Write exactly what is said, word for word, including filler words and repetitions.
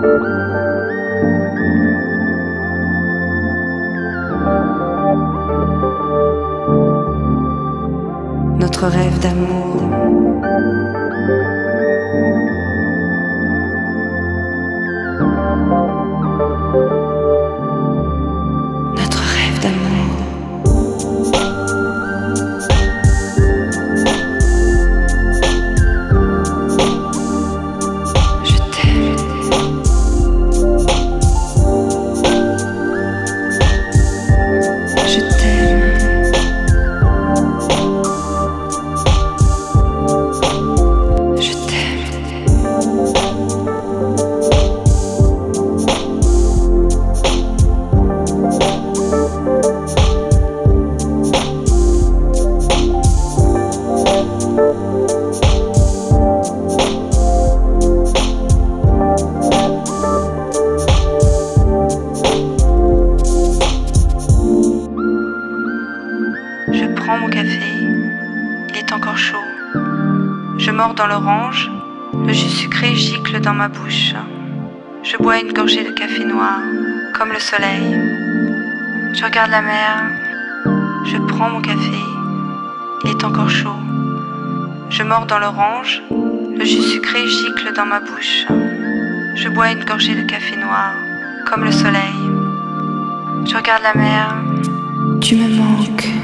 Notre rêve d'amour. Notre rêve d'amour. Je t'aime. Je t'aime. Je prends mon café, il est encore chaud. Je mords dans l'orange, le jus sucré gicle dans ma bouche. Je bois une gorgée de café noir, comme le soleil. Je regarde la mer, je prends mon café, il est encore chaud. Je mords dans l'orange, le jus sucré gicle dans ma bouche. Je bois une gorgée de café noir, comme le soleil. Je regarde la mer. Tu me manques.